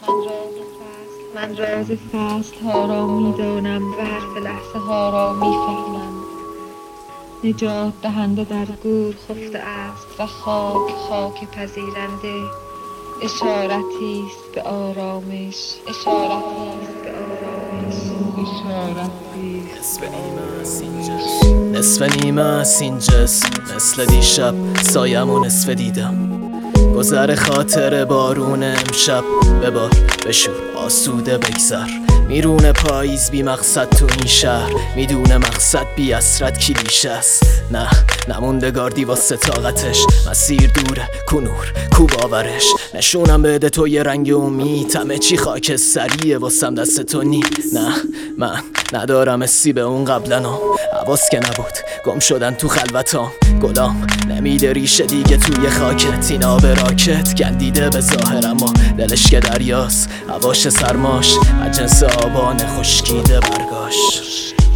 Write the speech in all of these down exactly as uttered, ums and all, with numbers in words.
من راز فصل ها را میدانم و حرف لحظه ها را میفهمم. نجات دهنده در گور خفته است و خاک خاک پذیرنده. اشارتی است به آرامش، اشارتی است به آرامش، اشارتی است به آرامش. نصف نیمه است این جسم، مثل دیشب سایمو نصف دیدم. گذر خاطر بارون امشب ببار بشور آسوده بگذر. میرونه پاییز بی مقصد تو این شهر، میدونه مقصد بی اسرت کلیشه است. نه نمونده گاردی واسه طاقتش، مسیر دوره کنور کو باورش. نشونم بده تو یه رنگ امید، همه چی خاکستریه واسم دست تو نی. نه من ندارم حسی به اون قبلنا، حواس که نبود گم شدن تو خلوتام. گلام نمیده ریشه دیگه توی خاکت، این آب راکت گندیده به ظاهر اما دلش که دریاست. هواش سرماش از جنس آبان خشکیده برگاش.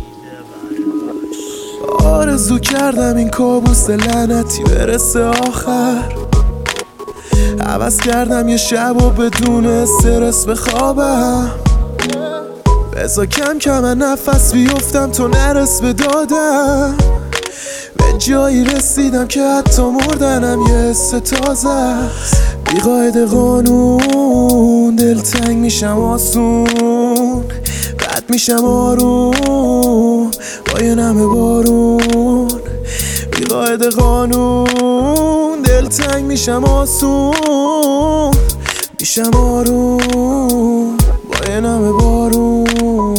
آرزو کردم این کابوس لعنتی برسه آخر، عوض کردم یه شب و بدون استرس بخوابم. بذار کم کم نفس بیفتم تو نرس به دادم. به جایی رسیدم که حتی مردنم یه حس تازه است. بی قاعده قانون دلتنگ میشم آسون، بد میشم آروم با یه نمه بارون. بی قاعده قانون دلتنگ میشم آسون، میشم آروم با یه نمه بارون.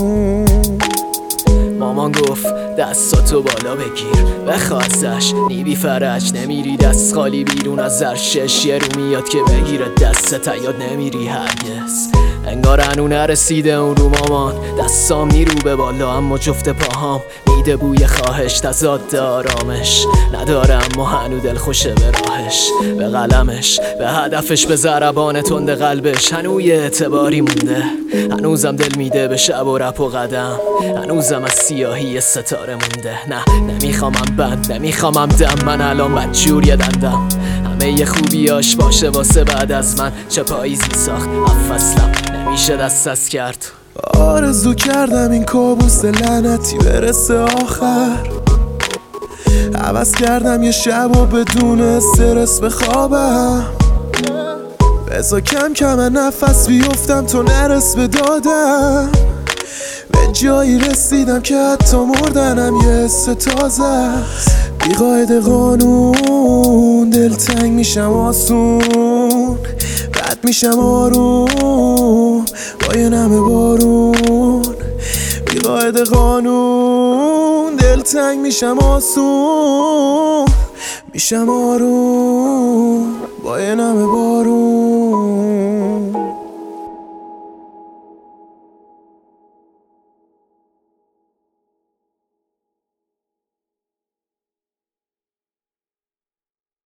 مامان گفت دستاتو بالا بگیر بخوا ازش، نیبی فرج نمیری دست خالی بیرون از زرشش. یه رو میاد که بگیره دستت یاد نمیری هرگز. انگار هنو نرسیده اون رو مامان، دستام نیرو به بالا اما جفت پاهام میده بوی خواهش تضاد آرامش. نداره اما هنو دل خوشه به راهش، به قلمش به هدفش به ضربان تند قلبش. هنو یه اعتباری مونده، هنوزم دل میده به شب و رپ و قدم. هنوزم از سیاهی ستاره مونده. نه نمیخوامم بند نمیخوامم دم، من الان بدجور یه دندم. همه یه خوبیاش باشه واسه بعد از من، چه پاییزی ساخت افصلم نمیشه دست از کرد. آرزو کردم این کابوس لعنتی برسه آخر، عوض کردم یه شب و بدون استرس بخوابم. بذار کم کم نفس بیفتم تو نرس به دادم. به جایی رسیدم که حتی مردنم یه حس تازه است. بی قاعده قانون دلتنگ میشم آسون، بد میشم آروم با یه نمه بارون. بی قاعده قانون دلتنگ میشم آسون، میشم آروم با یه نمه بارون.